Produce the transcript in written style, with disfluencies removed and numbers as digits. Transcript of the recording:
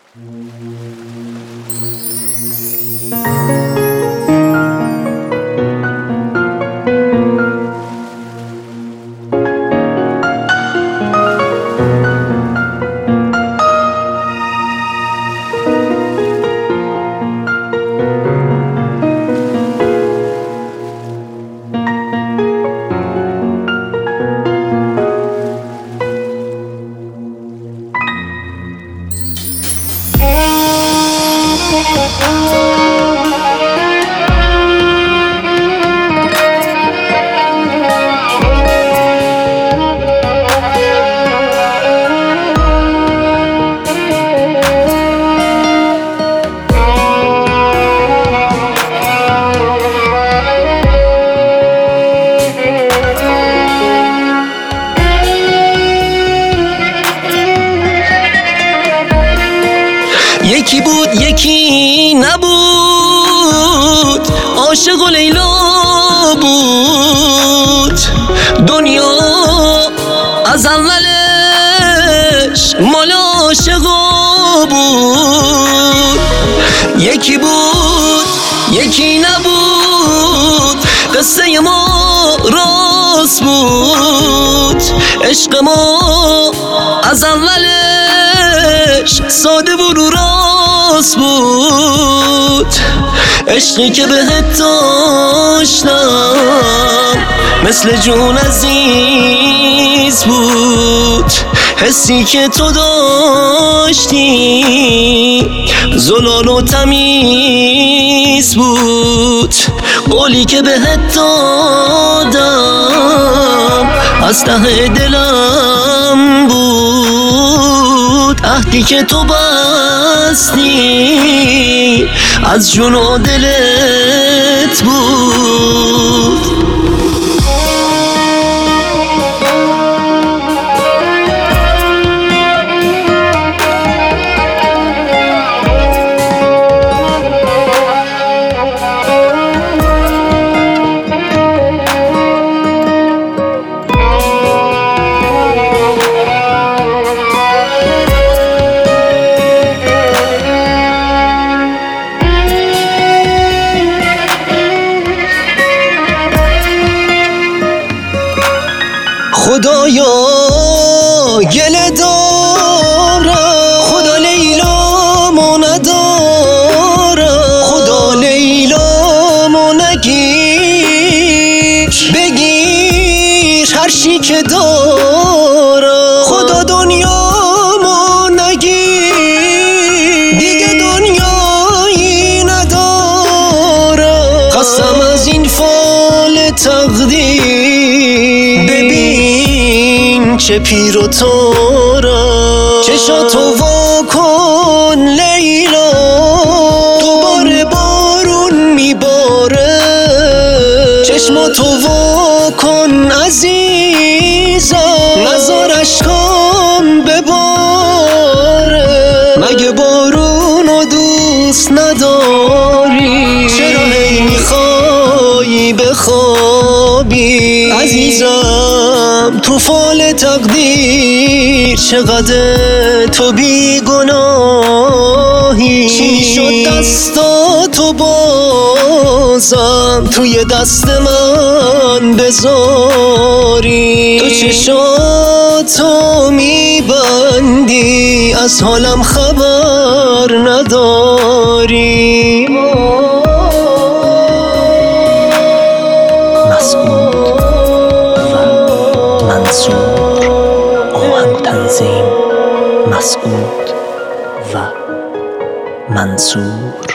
یکی بود یکی نبود، عاشق و لیلا بود. دنیا از اولش مال عاشقا بود. یکی بود یکی نبود، قصه ما راست بود. عشق ما از اولش ساده و رو راست بود. عشقی که بهت داشتم مثل جون عزیز بود. حسی که تو داشتی زلال و تمیز بود. قولی که بهت دادم از ته دلم بود. عهدی که تو بستی از جون و دلت بود. خدایا گله دارم، خدا لیلامو ندارم. خدا لیلامو نگیر، بگیر هر چی که دارم. خدا دنیامو نگیر، دیگه دنیایی ندارم. قسم از این فال تقدیر، ببین چه پیر و تارم. چشاتو وا کن لیلا، دوباره بارون میباره. چشماتو وا کن عزیزم، نذار اشکام بباره. مگه بارونو دوست نداری؟ چرا هی میخوایی بخوابی عزیزم؟ تو فال تقدیر چقدر تو بی گناهی. چی میشد دستاتو بازم توی دست من بذاری؟ تو چشاتو میبندی، از حالم خبر نداری. منصور آهنگ تنظیم مسعود و منصور.